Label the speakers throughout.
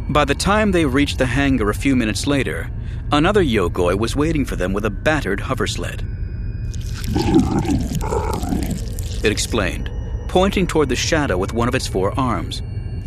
Speaker 1: By the time they reached the hangar a few minutes later, another Yogoi was waiting for them with a battered hoversled. It explained, pointing toward the shadow with one of its 4 arms.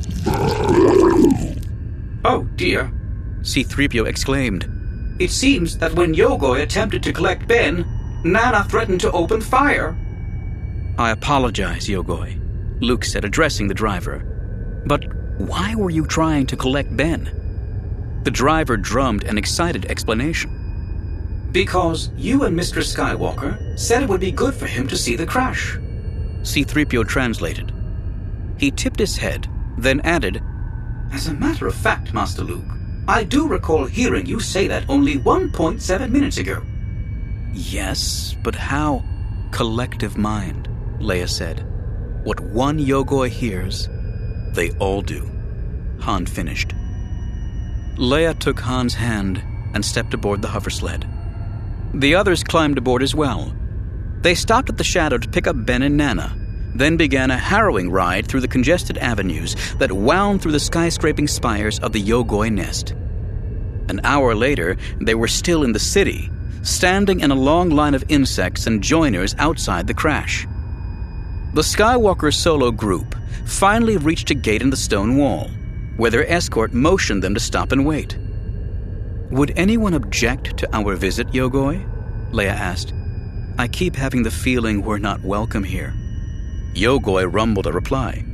Speaker 2: "Oh dear,"
Speaker 1: C-3PO exclaimed.
Speaker 2: "It seems that when Yogoi attempted to collect Ben, Nana threatened to open fire."
Speaker 1: "I apologize, Yogoi," Luke said, addressing the driver. "But why were you trying to collect Ben?" The driver drummed an excited explanation.
Speaker 2: "Because you and Mr. Skywalker said it would be good for him to see the crash."
Speaker 1: C-3PO translated. He tipped his head, then added,
Speaker 2: "As a matter of fact, Master Luke, I do recall hearing you say that only 1.7 minutes ago."
Speaker 1: "Yes, but how?" "Collective mind," Leia said. "What one Yogoi hears, they all do," Han finished. Leia took Han's hand and stepped aboard the hoversled. The others climbed aboard as well. They stopped at the shadow to pick up Ben and Nana, then began a harrowing ride through the congested avenues that wound through the skyscraping spires of the Yogoi nest. An hour later, they were still in the city, standing in a long line of insects and joiners outside the crash. The Skywalker solo group finally reached a gate in the stone wall, where their escort motioned them to stop and wait. "Would anyone object to our visit, Yogoi?" Leia asked. "I keep having the feeling we're not welcome here." Yogoi rumbled a reply.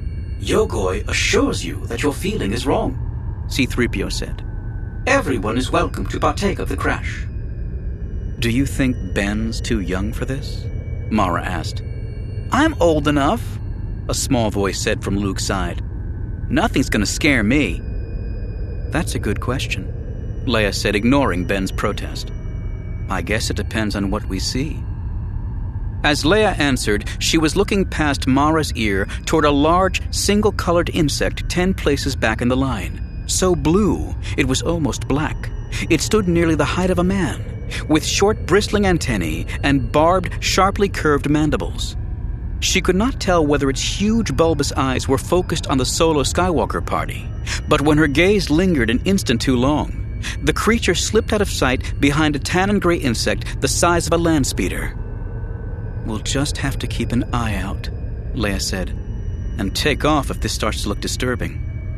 Speaker 2: "Yogoi assures you that your feeling is wrong,"
Speaker 1: C-3PO said.
Speaker 2: "Everyone is welcome to partake of the crash."
Speaker 1: "Do you think Ben's too young for this?" Mara asked. "I'm old enough," a small voice said from Luke's side. "Nothing's going to scare me." "That's a good question," Leia said, ignoring Ben's protest. "I guess it depends on what we see." As Leia answered, she was looking past Mara's ear toward a large, single-colored insect 10 places back in the line. So blue, it was almost black. It stood nearly the height of a man, with short, bristling antennae and barbed, sharply curved mandibles. She could not tell whether its huge, bulbous eyes were focused on the solo Skywalker party, but when her gaze lingered an instant too long, the creature slipped out of sight behind a tan and gray insect the size of a land speeder. "We'll just have to keep an eye out," Leia said, "and take off if this starts to look disturbing."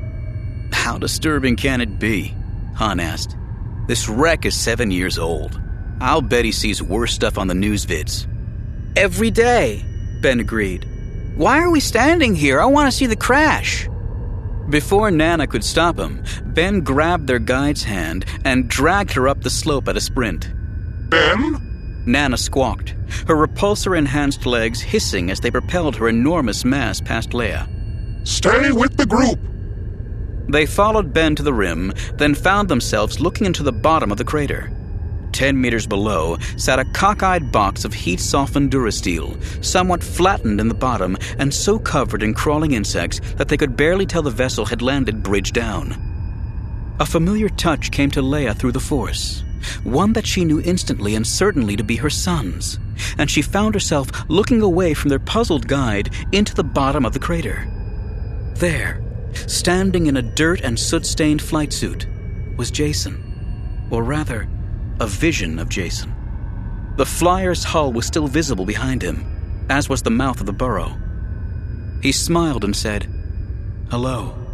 Speaker 1: "How disturbing can it be?" Han asked. "This wreck is 7 years old. I'll bet he sees worse stuff on the news vids." "Every day," Ben agreed. "Why are we standing here? I want to see the crash." Before Nana could stop him, Ben grabbed their guide's hand and dragged her up the slope at a sprint.
Speaker 3: "Ben?"
Speaker 1: Nana squawked, her repulsor-enhanced legs hissing as they propelled her enormous mass past Leia.
Speaker 3: "Stay with the group!"
Speaker 1: They followed Ben to the rim, then found themselves looking into the bottom of the crater. 10 meters below sat a cockeyed box of heat-softened durasteel, somewhat flattened in the bottom and so covered in crawling insects that they could barely tell the vessel had landed bridge down. A familiar touch came to Leia through the Force, one that she knew instantly and certainly to be her son's, and she found herself looking away from their puzzled guide into the bottom of the crater. There, standing in a dirt and soot-stained flight suit, was Jacen, or rather, a vision of Jacen. The flyer's hull was still visible behind him, as was the mouth of the burrow. He smiled and said, "Hello."